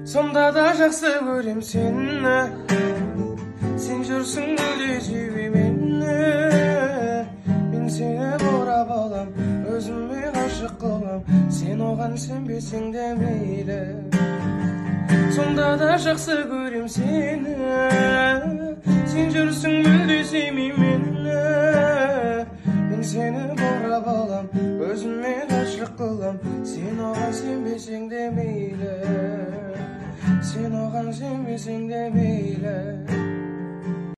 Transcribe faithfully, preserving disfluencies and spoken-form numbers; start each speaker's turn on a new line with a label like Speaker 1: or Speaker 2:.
Speaker 1: Сонда да жақсы көрем сені, сен жүрсің мүлде сүйбей мені. Мен сені баурап алам, өзіме ғашық қылам, сен оған сенбесең де мейлі. Сонда да жақсы көрем сені, сен жүрсің мүлде сүймей мені. Мен сені баурап алам, өзіме ғашық қылам, сен оған сенбесең де мейлі. Сен оған сенбесең де мейлі.